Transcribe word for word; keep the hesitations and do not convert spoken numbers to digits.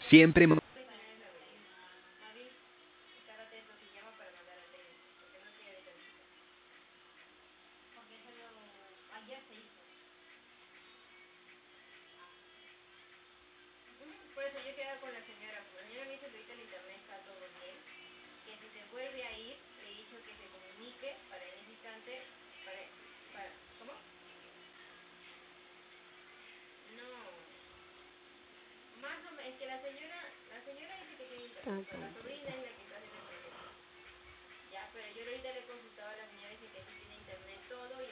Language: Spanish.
Siempre me... Por eso yo quedaba con la señora, porque la señora me dice que ahorita el internet está todo bien, que si se vuelve a ir, le he dicho que se comunique para en ese instante, para, para, ¿cómo? No, más o menos, es que la señora, la señora dice que tiene internet, pero la sobrina es la que está haciendo el proyecto. Ya, pero yo ahorita le he consultado a la señora y dice que sí tiene internet todo y